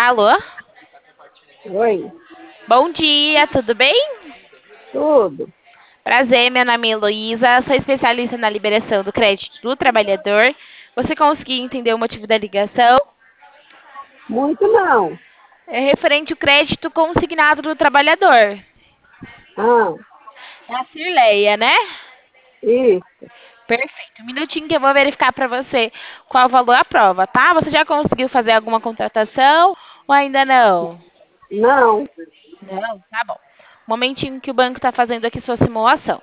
Alô? Oi, Bom dia, tudo bem? tudo. Prazer, meu nome é Heloísa, sou especialista na liberação do crédito do trabalhador. Você conseguiu entender o motivo da ligação? Muito não. É referente ao crédito consignado do trabalhador. Ah, É a Cirleia, né? isso. Perfeito. Um minutinho que eu vou verificar para você qual valor a prova, tá? Você já conseguiu fazer alguma contratação ou ainda não? Não, Não, tá bom. Momentinho que o banco está fazendo aqui sua simulação.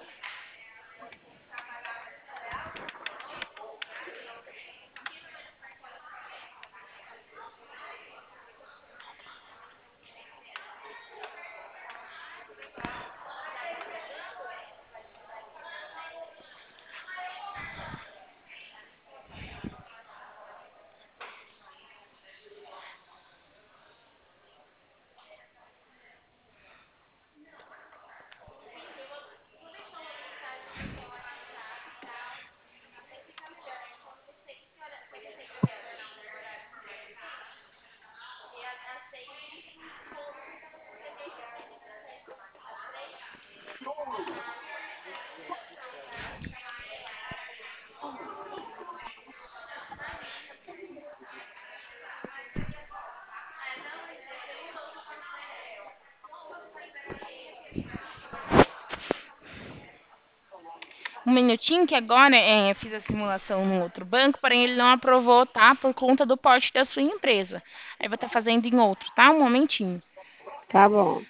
Um minutinho que agora fiz a simulação no outro banco, porém ele não aprovou, tá? Por conta do porte da sua empresa. Aí vou estar fazendo em outro, tá? Um momentinho. tá bom.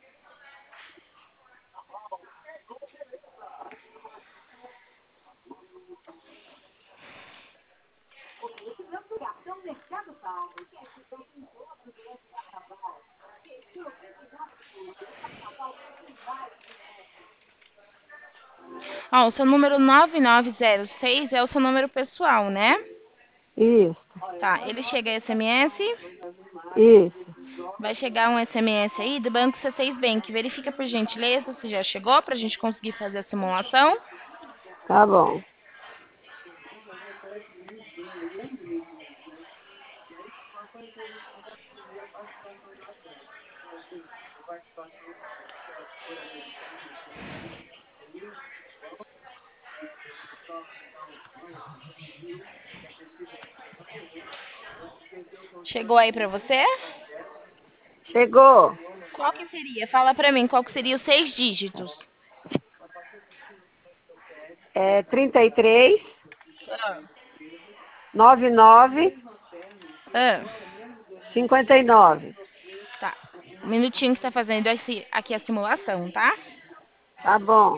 Ó, o seu número 9906 é o seu número pessoal, né? Isso, Tá, ele chega SMS, isso. vai chegar um SMS aí do Banco C6 Bank. Verifica por gentileza se já chegou pra gente conseguir fazer a simulação. Tá bom. Chegou aí pra você? Chegou. Qual que seria? Fala pra mim, qual que seria os 6 dígitos? É 33, Ah, 99, ah, 59. tá. Um minutinho que está fazendo aqui a simulação, tá? Tá bom.